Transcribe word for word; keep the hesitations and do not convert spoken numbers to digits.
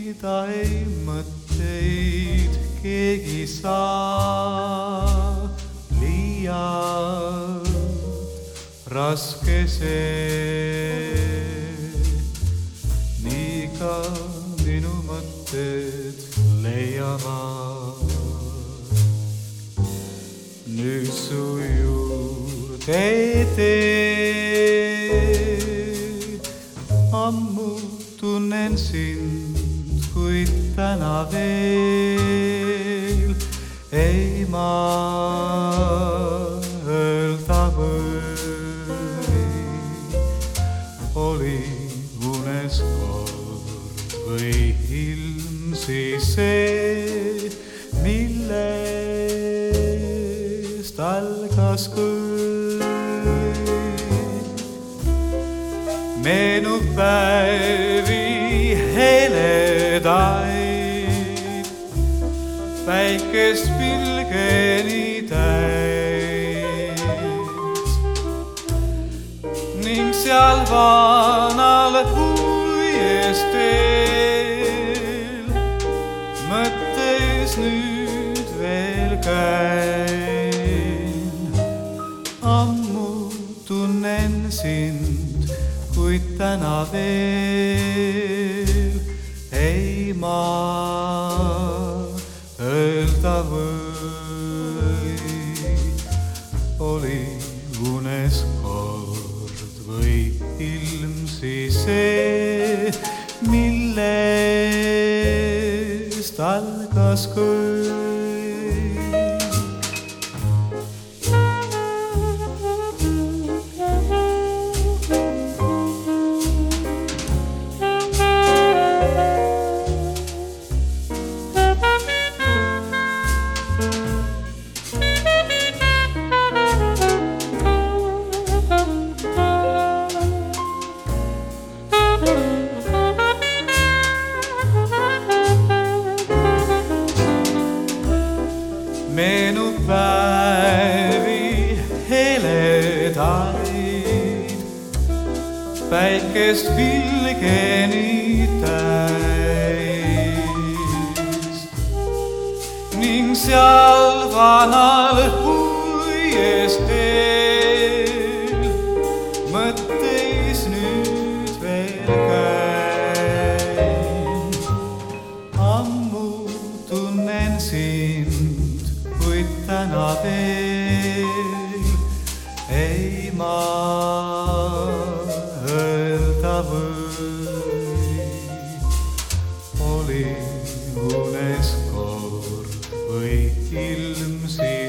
jälgida ei mõtteid keegi saa. Liialt raske see, nii ka minu mõtted leiavad. Nüüd su juurde tee, ammu tunnen sind, kuid täna veel ei ma öelda või. Oli unes kord või ilm siis see, millest algas kõik. Meenub päevi heledaid, päikest pilgeni täis ning seal vanal puiesteel mõttes nüüd veel käin. Ammu tunnen sind, kuid täna veel ei ma öelda või. Oli unes kord või ilm siis see, millest algas kõik. Meenub päevi heledaid, päikest pilgeni täis ning seal vanal puiesteel mõtteis nüüd veel käin. Ammu tunnen sind, kuid täna veel ei ma öelda või. Oli unes kord või ilm siin